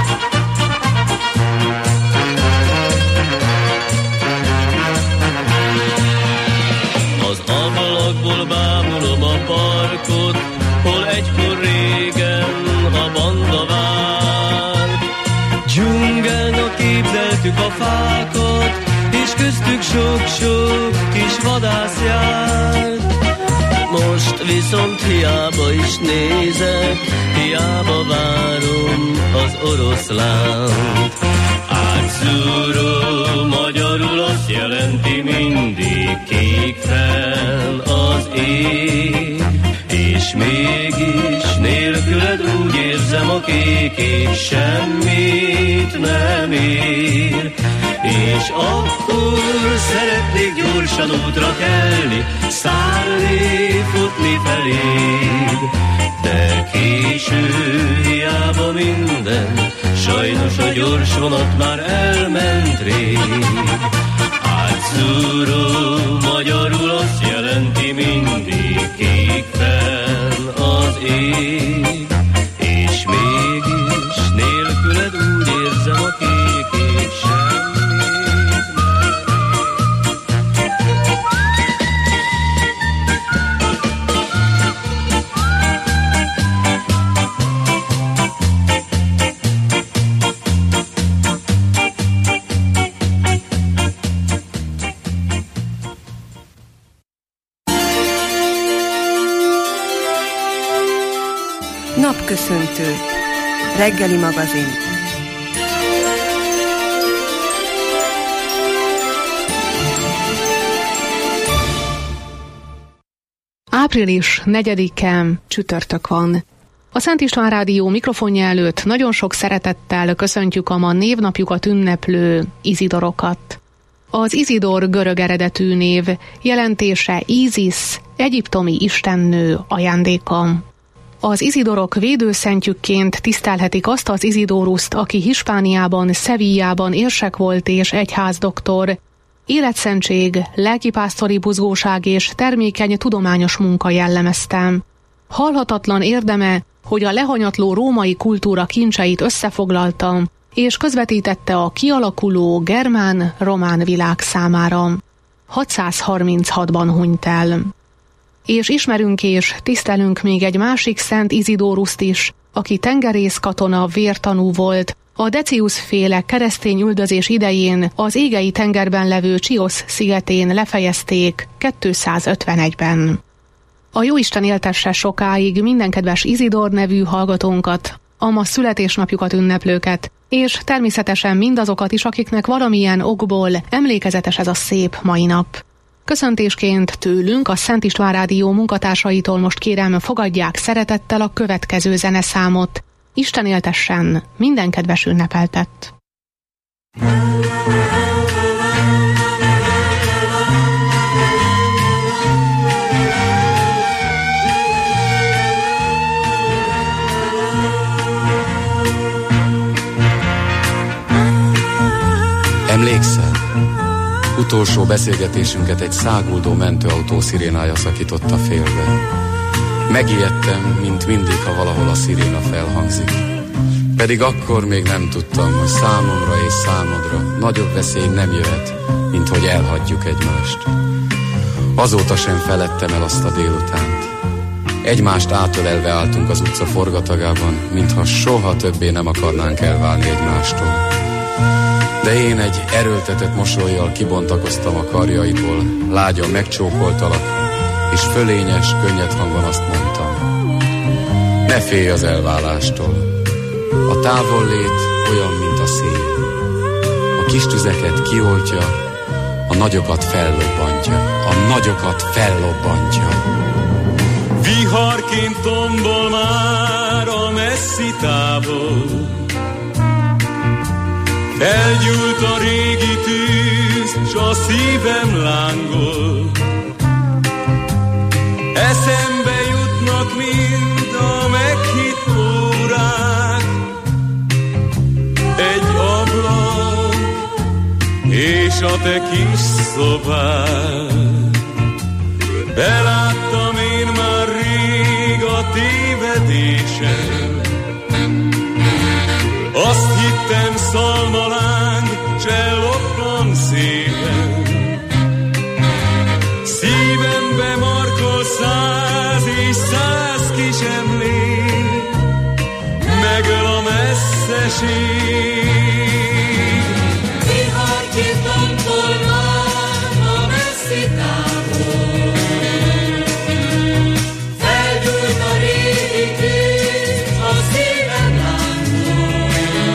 Az ablakból bámulom a parkot, hol egykor régen a banda várt. Dzsungelnak képzeltük a fákat, és köztük sok-sok kis vadász járt. Most viszont hiába is nézek, hiába várom az oroszlánt. Átszúró magyarul azt jelenti, mindig kék fenn az ég, és mégis nélküled úgy érzem, a kék ég semmit nem ér. És akkor szeretnék gyorsan útra kelni, szállni, futni feléd, de késő, hiába minden, sajnos a gyors vonat már elment rég. Átszúró magyarul azt jelenti, mindig kék fenn az ég, és mégis nélküled úgy érzem, a kék ég semmit. Napköszöntő. Reggeli magazin. Április negyedike, csütörtök van. A Szent István Rádió mikrofonja előtt nagyon sok szeretettel köszöntjük a ma névnapjukat ünneplő izidorokat. Az Izidor görög eredetű név, jelentése Ízisz, egyiptomi istennő ajándéka. Az izidorok védőszentjükként tisztelhetik azt az Izidóruszt, aki Hispániában, Sevillában érsek volt és egyházdoktor. Életszentség, lelkipásztori buzgóság és termékeny tudományos munka jellemezte. Halhatatlan érdeme, hogy a lehanyatló római kultúra kincseit összefoglalta, és közvetítette a kialakuló germán-román világ számára. hatszázharminchatban hunyt el. És ismerünk és tisztelünk még egy másik szent Izidóruszt is, aki tengerész katona, vértanú volt, a Decius-féle keresztény üldözés idején az égei tengerben levő Chiosz szigetén lefejezték kétszázötvenegyben. A Jóisten éltesse sokáig minden kedves Izidor nevű hallgatónkat, a ma születésnapjukat ünneplőket, és természetesen mindazokat is, akiknek valamilyen okból emlékezetes ez a szép mai nap. Köszöntésként tőlünk, a Szent István Rádió munkatársaitól most kérem, fogadják szeretettel a következő zeneszámot. Isten éltessen minden kedves ünnepeltet! Emlékszel? Utolsó beszélgetésünket egy száguldó mentőautó szirénája szakította félbe. Megijedtem, mint mindig, ha valahol a sziréna felhangzik. Pedig akkor még nem tudtam, hogy számomra és számodra nagyobb veszély nem jöhet, mint hogy elhagyjuk egymást. Azóta sem feledtem el azt a délutánt. Egymást átölelve álltunk az utca forgatagában, mintha soha többé nem akarnánk elválni egymástól. De én egy erőltetett mosollyal kibontakoztam a karjaidból, lágyan megcsókoltalak, és fölényes, könnyed hangon azt mondtam: ne félj az elválástól. A távollét olyan, mint a szél. A kis tüzeket kioltja, a nagyokat fellobbantja. A nagyokat fellobbantja. Viharként tombol már a messzi távol. Elgyúlt a régi tűz, s a szívem lángol. Eszembe jutnak mind a meghitt órák. Egy ablak és a te kis szobád. Beláttam én már rég a tévedésem. Azt hittem szalmaláng, s elloptam szépen. Szívembe markol száz és száz kis emlék, megöl a messzeség. Viharként tombol már a messzi távol. Felgyújt a régi tűz, a szívem lángol.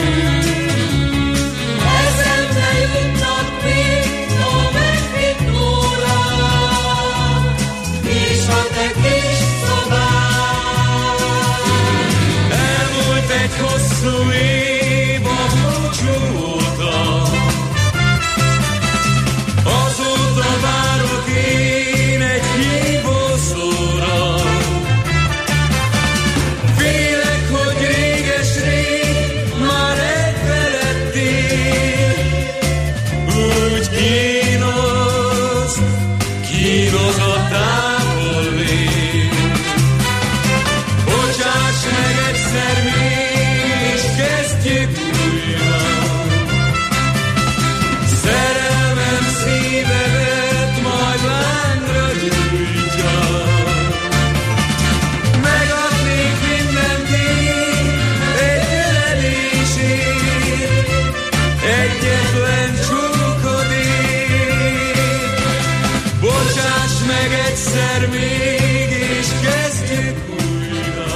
Eszembe jutnak mind a meghitt órák, és a te kis szobád. Elmúlt egy hosszú év a búcsú óta. Azóta várok én egy hívószóra. Félek, hogy réges-rég már elfeledtél. Úgy kínoz, kínoz a távollét. Bocsáss meg egyszer még, és kezdjük újra. Szerelmem szívedet majd lángra gyújtja. Megadnék mindent én egy ölelésért, egyetlen csókodért. Bocsáss meg egyszer még, és kezdjük újra.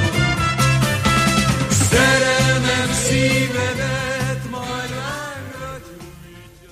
Szerelmem szívedet majd lángra gyújtja.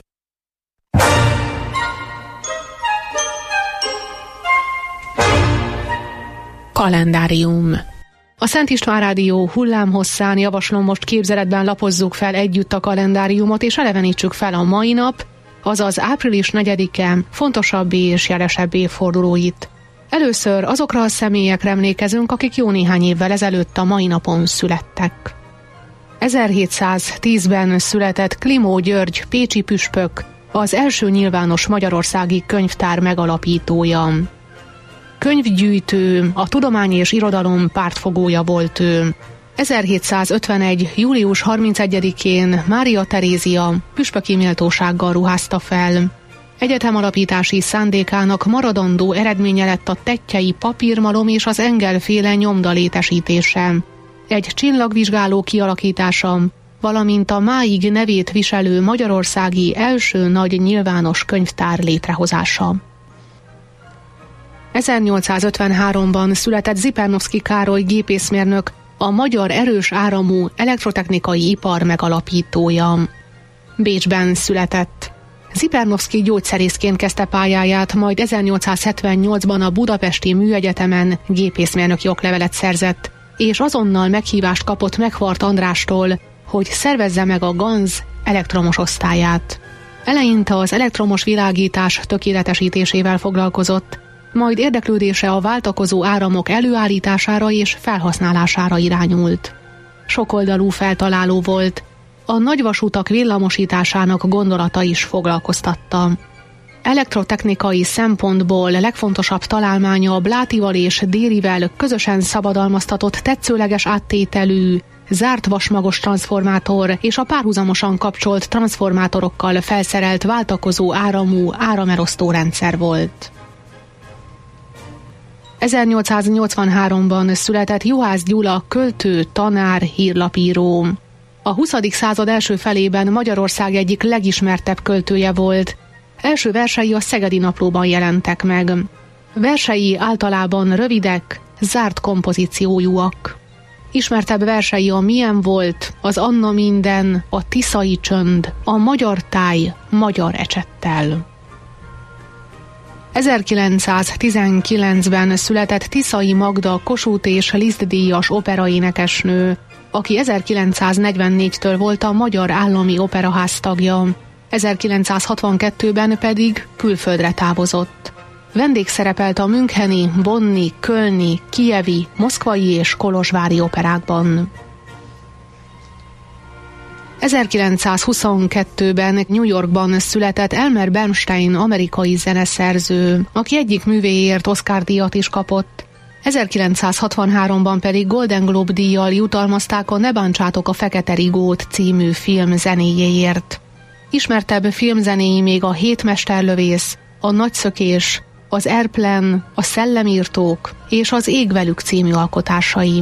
Kalendárium. A Szent István Rádió hullámhosszán javaslom, most képzeletben lapozzuk fel együtt a kalendáriumot, és elevenítsük fel a mai nap, azaz április negyedike fontosabb és jelesebb évfordulóit. Először azokra a személyekre emlékezünk, akik jó néhány évvel ezelőtt a mai napon születtek. ezerhétszáztízben született Klimó György pécsi püspök, az első nyilvános magyarországi könyvtár megalapítója. Könyvgyűjtő, a tudomány és irodalom pártfogója volt ő. ezerhétszázötvenegy. július harmincegyedikén Mária Terézia püspöki méltósággal ruházta fel. Egyetemalapítási szándékának maradandó eredménye lett a tettyei papírmalom és az Engel-féle nyomda létesítése, egy csillagvizsgáló kialakítása, valamint a máig nevét viselő magyarországi első nagy nyilvános könyvtár létrehozása. ezernyolcszázötvenháromban született Zipernovszky Károly gépészmérnök, a magyar erős áramú elektrotechnikai ipar megalapítója. Bécsben született. Zipernovszky gyógyszerészként kezdte pályáját, majd ezernyolcszázhetvennyolcban a Budapesti Műegyetemen gépészmérnöki oklevelet szerzett, és azonnal meghívást kapott Megvart Andrástól, hogy szervezze meg a Ganz elektromos osztályát. Eleinte az elektromos világítás tökéletesítésével foglalkozott, majd érdeklődése a váltakozó áramok előállítására és felhasználására irányult. Sokoldalú feltaláló volt, a nagyvasutak villamosításának gondolata is foglalkoztatta. Elektrotechnikai szempontból legfontosabb találmánya a Blátival és Dérivel közösen szabadalmaztatott tetszőleges áttételű, zárt vasmagos transformátor és a párhuzamosan kapcsolt transformátorokkal felszerelt váltakozó áramú áramelosztó rendszer volt. ezernyolcszáznyolcvanháromban született Juhász Gyula költő, tanár, hírlapíró. A huszadik század első felében Magyarország egyik legismertebb költője volt. Első versei a Szegedi Naplóban jelentek meg. Versei általában rövidek, zárt kompozíciójúak. Ismertebb versei a Milyen volt, az Anna minden, a Tiszai csönd, a Magyar táj, magyar ecsettel. ezerkilencszáztizenkilencben született Tiszai Magda Kossuth és Liszt díjas operaénekesnő, aki ezerkilencszáznegyvennégytől volt a Magyar Állami Operaház tagja, ezerkilencszázhatvankettőben pedig külföldre távozott. Vendégszerepelt a müncheni, bonni, kölni, kijevi, moszkvai és kolozsvári operákban. ezerkilencszázhuszonkettőben New Yorkban született Elmer Bernstein amerikai zeneszerző, aki egyik művéért Oscar-díjat is kapott. ezerkilencszázhatvanháromban pedig Golden Globe-díjjal jutalmazták a Ne bántsátok a Fekete Rigót című film zenéjéért. Ismertebb filmzenéi még a Hét mesterlövész, a Nagyszökés, az Airplane, a Szellemírtók és az Ég velük című alkotásai.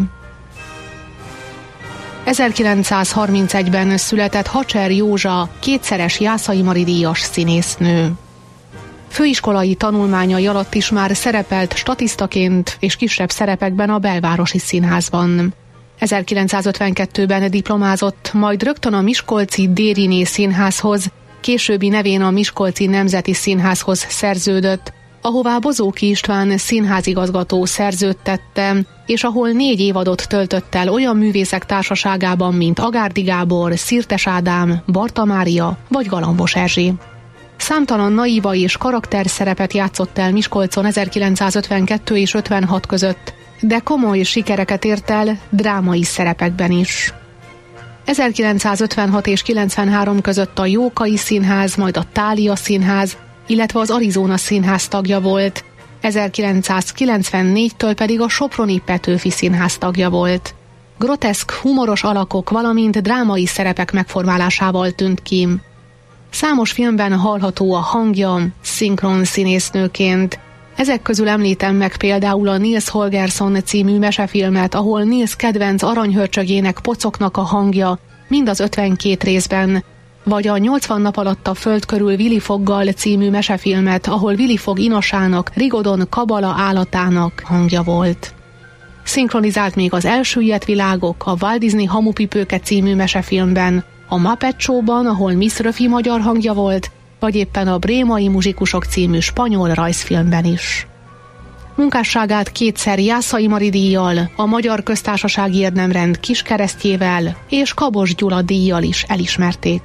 ezerkilencszázharmincegyben született Hacser Józsa, kétszeres Jászai Mari díjas színésznő. Főiskolai tanulmányai alatt is már szerepelt statisztaként és kisebb szerepekben a Belvárosi Színházban. ezerkilencszázötvenkettőben diplomázott, majd rögtön a Miskolci Dériné Színházhoz, későbbi nevén a Miskolci Nemzeti Színházhoz szerződött, ahová Bozóki István színházigazgató szerződtette, és ahol négy évadot töltött el olyan művészek társaságában, mint Agárdi Gábor, Szirtes Ádám, Barta Mária vagy Galambos Erzsi. Számtalan naiva és karakterszerepet játszott el Miskolcon ezerkilencszázötvenkettő és ötvenhat között, de komoly sikereket ért el drámai szerepekben is. ezerkilencszázötvenhat és kilencvenhárom között a Jókai Színház, majd a Thália Színház, illetve az Arizona Színház tagja volt, ezerkilencszázkilencvennégytől pedig a Soproni Petőfi Színház tagja volt. Groteszk, humoros alakok, valamint drámai szerepek megformálásával tűnt ki. Számos filmben hallható a hangja, szinkron színésznőként. Ezek közül említem meg például a Nils Holgersson című mesefilmet, ahol Nils kedvenc aranyhörcsögének Pocoknak a hangja, mind az ötvenkét részben, vagy a nyolcvan nap alatt a föld körül Willy Foggal című mesefilmet, ahol Willy Fogg Inosának, Rigodon Kabala állatának hangja volt. Szinkronizált még az Elsüllyedt világok, a Walt Disney Hamupipőke című mesefilmben, a Muppet Show-ban, ahol Miss Röfi magyar hangja volt, vagy éppen a Brémai muzsikusok című spanyol rajzfilmben is. Munkásságát kétszer Jászai Mari díjjal, a Magyar Köztársasági Érdemrend kiskeresztjével és Kabos Gyula díjjal is elismerték.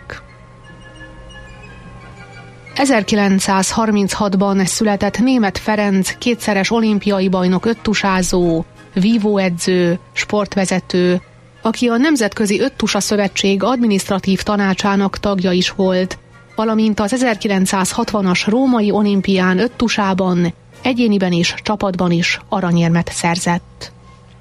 ezerkilencszázharminchatban született Németh Ferenc, kétszeres olimpiai bajnok öttusázó, vívóedző, sportvezető, aki a Nemzetközi Öttusa Szövetség adminisztratív tanácsának tagja is volt, valamint az ezerkilencszázhatvanas római olimpián öttusában, egyéniben és csapatban is aranyérmet szerzett.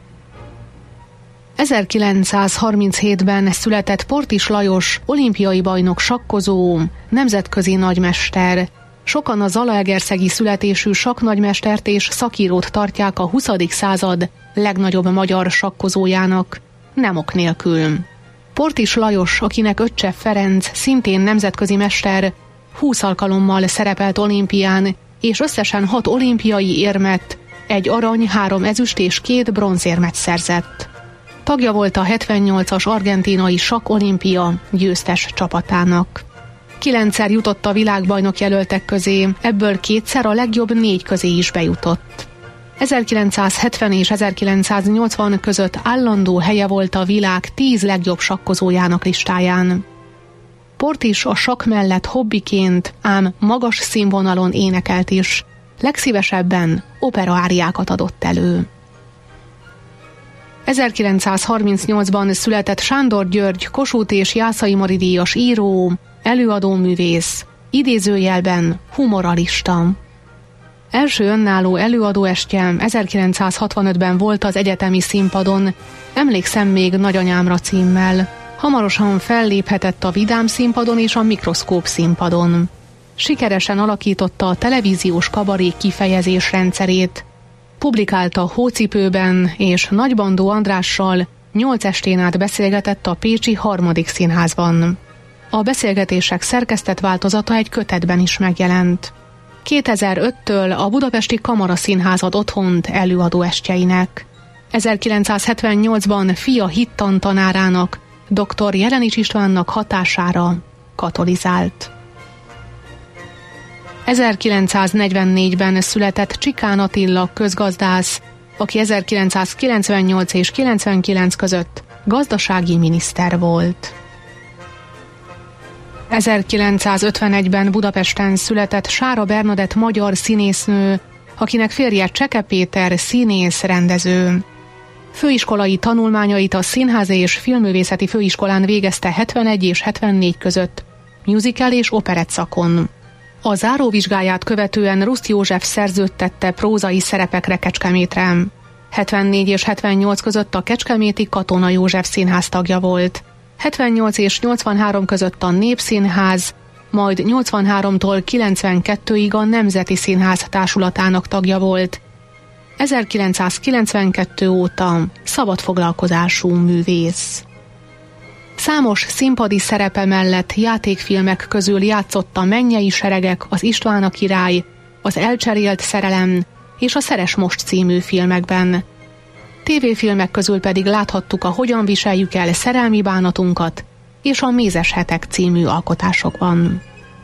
ezerkilencszázharminchétben született Portis Lajos, olimpiai bajnok sakkozó, nemzetközi nagymester. Sokan a zalaegerszegi születésű sakknagymestert és szakírót tartják a huszadik század legnagyobb magyar sakkozójának, nem ok nélkül. Portis Lajos, akinek öccse Ferenc, szintén nemzetközi mester, húsz alkalommal szerepelt olimpián, és összesen hat olimpiai érmet, egy arany, három ezüst és két bronzérmet szerzett. Tagja volt a hetvennyolcas argentínai sakk olimpia győztes csapatának. Kilencszer jutott a világbajnok jelöltek közé, ebből kétszer a legjobb négy közé is bejutott. ezerkilencszázhetven és ezerkilencszáznyolcvan között állandó helye volt a világ tíz legjobb sakkozójának listáján. Port is a sakk mellett hobbiként, ám magas színvonalon énekelt is. Legszívesebben operaáriákat adott elő. ezerkilencszázharmincnyolcban született Sándor György Kossuth és Jászai Mari díjas író, előadóművész, idézőjelben humoralista. Első önálló előadóestje ezerkilencszázhatvanötben volt az egyetemi színpadon, Emlékszem még Nagyanyámra címmel. Hamarosan felléphetett a Vidám színpadon és a Mikroszkóp színpadon. Sikeresen alakította a televíziós kabaré kifejezés rendszerét. Publikálta Hócipőben, és Nagybandó Andrással nyolc estén át beszélgetett a pécsi Harmadik Színházban. A beszélgetések szerkesztett változata egy kötetben is megjelent. kétezer-öttől a Budapesti Kamaraszínház ad otthont előadóestjeinek. ezerkilencszázhetvennyolcban fia hittan tanárának, dr. Jelenics Istvánnak hatására katolizált. ezerkilencszáznegyvennégyben született Csikán Attila közgazdász, aki ezerkilencszázkilencvennyolc és kilencvenkilenc között gazdasági miniszter volt. ezerkilencszázötvenegyben Budapesten született Sára Bernadett magyar színésznő, akinek férje Cseke Péter színész rendező. Főiskolai tanulmányait a Színházi és Filmművészeti Főiskolán végezte hetvenegy és hetvennégy között, musical és operett szakon. A záróvizsgáját követően Ruszt József szerződtette prózai szerepekre Kecskemétre. hetvennégy és hetvennyolc között a kecskeméti Katona József Színház tagja volt. hetvennyolc és nyolcvanhárom között a Népszínház, majd nyolcvanháromtól kilencvenkettőig a Nemzeti Színház társulatának tagja volt. ezerkilencszázkilencvenkettő óta szabadfoglalkozású művész. Számos színpadi szerepe mellett játékfilmek közül játszott a Mennyei Seregek, az István a király, az Elcserélt szerelem és a Szeres most című filmekben. Tévéfilmek közül pedig láthattuk a Hogyan viseljük el szerelmi bánatunkat és a Mézes hetek című alkotásokban.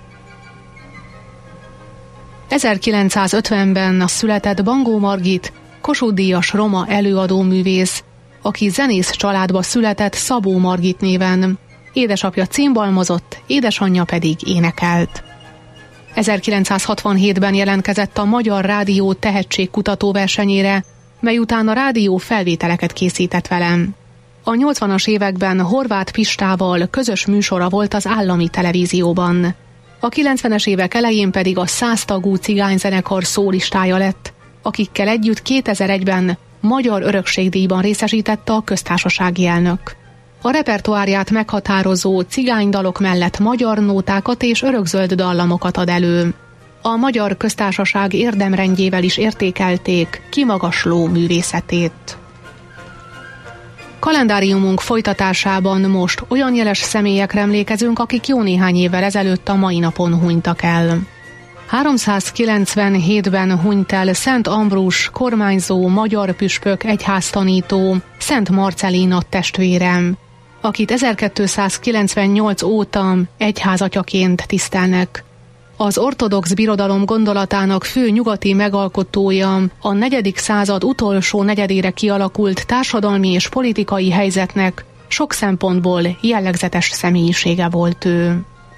ezerkilencszázötvenben a született Bangó Margit, Kossuth-díjas roma előadóművész, aki zenész családba született Szabó Margit néven. Édesapja cimbalmozott, édesanyja pedig énekelt. ezerkilencszázhatvanhétben jelentkezett a Magyar Rádió tehetségkutató versenyére, mely után a rádió felvételeket készített velem. A nyolcvanas években Horváth Pistával közös műsora volt az állami televízióban. A kilencvenes évek elején pedig a száztagú cigányzenekar szólistája lett, akikkel együtt kétezer-egyben Magyar Örökségdíjban részesítette a köztársasági elnök. A repertoárját meghatározó cigánydalok mellett magyar nótákat és örökzöld dallamokat ad elő. A Magyar Köztársaság érdemrendjével is értékelték kimagasló művészetét. Kalendáriumunk folytatásában most olyan jeles személyekre emlékezünk, akik jó néhány évvel ezelőtt a mai napon hunytak el. háromszázkilencvenhétben hunyt el Szent Ambrus kormányzó magyar püspök egyháztanító, Szent Marcellina testvérem, akit ezerkétszázkilencvennyolc óta egyházatyaként tisztelnek. Az ortodox birodalom gondolatának fő nyugati megalkotója, a negyedik század utolsó negyedére kialakult társadalmi és politikai helyzetnek sok szempontból jellegzetes személyisége volt ő.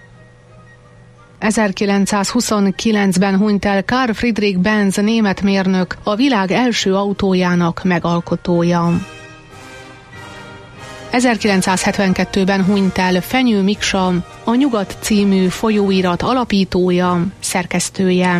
ezerkilencszázhuszonkilencben hunyt el Karl Friedrich Benz német mérnök, a világ első autójának megalkotója. ezerkilencszázhetvenkettőben hunyt el Fenyő Miksa, a Nyugat című folyóirat alapítója, szerkesztője.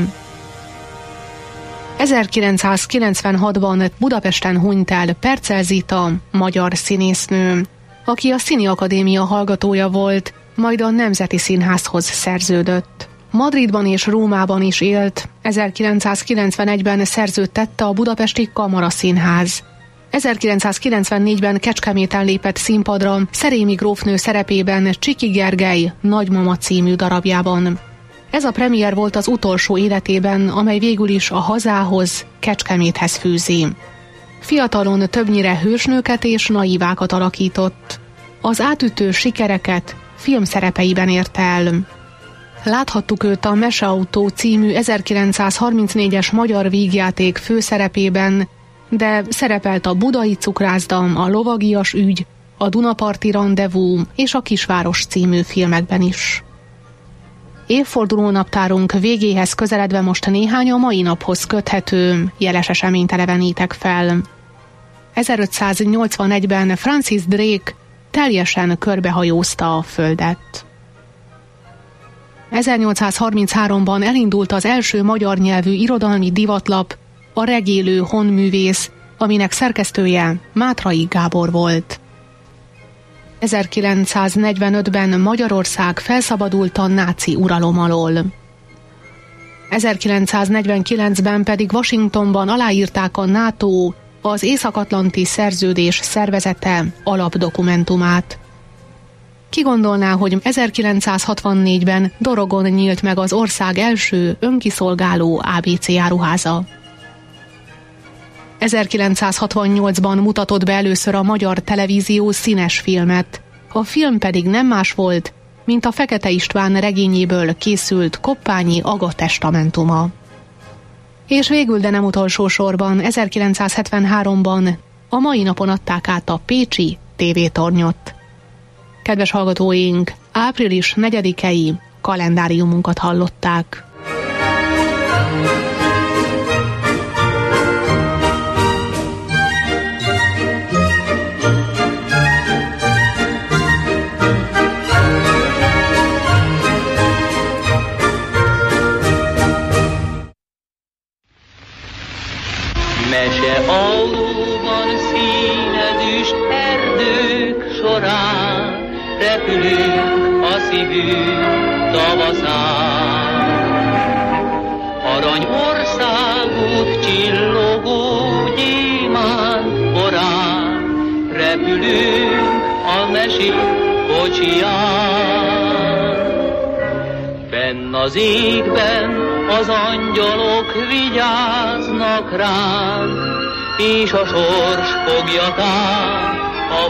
ezerkilencszázkilencvenhatban Budapesten hunyt el Percel Zita, magyar színésznő, aki a Színi Akadémia hallgatója volt, majd a Nemzeti Színházhoz szerződött. Madridban és Rómában is élt, ezerkilencszázkilencvenegyben szerződtette a Budapesti Kamaraszínház. ezerkilencszázkilencvennégyben Kecskeméten lépett színpadra Szerémi grófnő szerepében Csiki Gergely Nagymama című darabjában. Ez a premier volt az utolsó életében, amely végül is a hazához, Kecskeméthez fűzi. Fiatalon többnyire hősnőket és naívákat alakított. Az átütő sikereket filmszerepeiben érte el. láthattuk őt a Meseautó című ezerkilencszázharmincnégyes magyar vígjáték főszerepében, de szerepelt a Budai cukrászdam, a Lovagias ügy, a Dunaparti randevú és a Kisváros című filmekben is. Évfordulónaptárunk végéhez közeledve most néhány a mai naphoz köthető jeles eseményt elevenítek fel. ezerötszáznyolcvanegyben Francis Drake teljesen körbehajózta a Földet. ezernyolcszázharmincháromban elindult az első magyar nyelvű irodalmi divatlap, a Regélő honművész, aminek szerkesztője Mátrai Gábor volt. ezerkilencszáznegyvenötben Magyarország felszabadult a náci uralom alól. ezerkilencszáznegyvenkilencben pedig Washingtonban aláírták a NATO, az Észak-Atlanti Szerződés szervezete alapdokumentumát. Ki gondolná, hogy ezerkilencszázhatvannégyben Dorogon nyílt meg az ország első önkiszolgáló á bé cé áruháza. ezerkilencszázhatvannyolcban mutatott be először a magyar televízió színes filmet, a film pedig nem más volt, mint a Fekete István regényéből készült Koppányi Aga testamentuma. És végül, de nem utolsó sorban, ezerkilencszázhetvenháromban a mai napon adták át a pécsi tévétornyot. Kedves hallgatóink, április negyedikei kalendáriumunkat hallották. Meseautóban színezüst erdők során repülünk a szívünk tavaszán. Aranyországút csillogó gyémánt porán repülünk a mesék kocsiján. Benn az égben az angyalok vigyáznak ránk, és a sors fogja tán a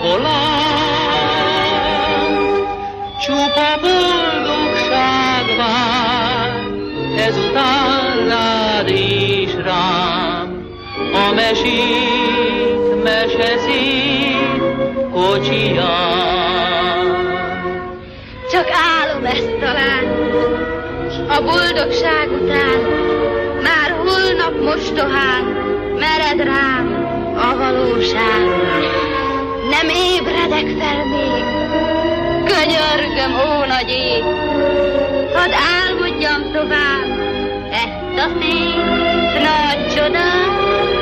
volánt. Csupa boldogság vár ezután rád és rám, a mesék meseszép kocsiján. Csak álom ezt talán, a boldogság után, már holnap mostohán mered rám a valóság. Nem ébredek fel még, könyörgöm, ó nagy ég, hadd álmodjam tovább ezt a szép nagy csodát.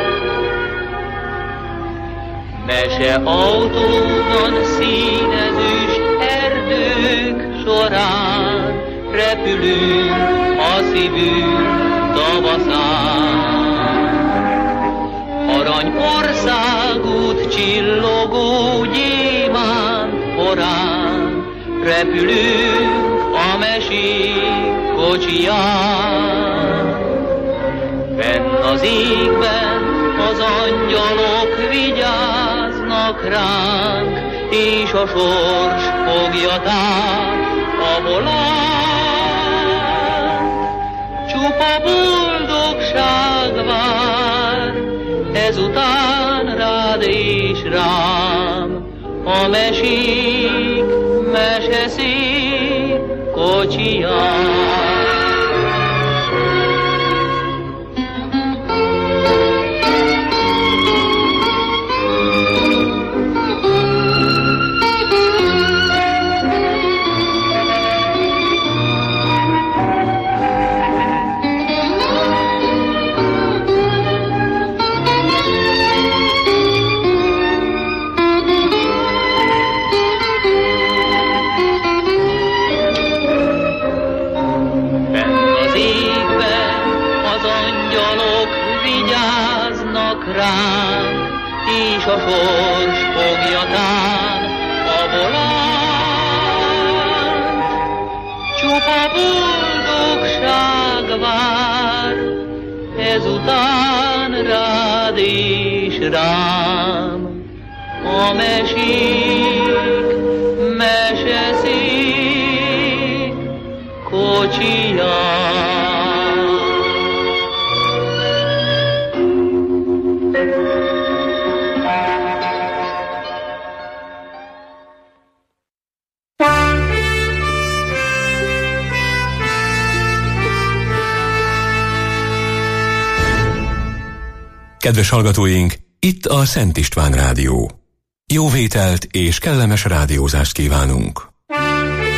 Meseautóban színezős erdők során repülünk a szívünk tavaszán. Aranyországút csillogó gyémánt porán repülünk a mesék kocsiján. Benn az égben az angyalok vigyáznak ránk, és a sors fogja tán a volánt. Csupa boldogság vár ezután rád és rám, a mesék meseszép kocsiján. Ránk, és a sors fogja tán a volánt. Csupa boldogság vár ezután rád és rám, a mesék meseszép kocsiján. kocsija. Kedves hallgatóink, itt a Szent István Rádió. Jó vételt és kellemes rádiózást kívánunk!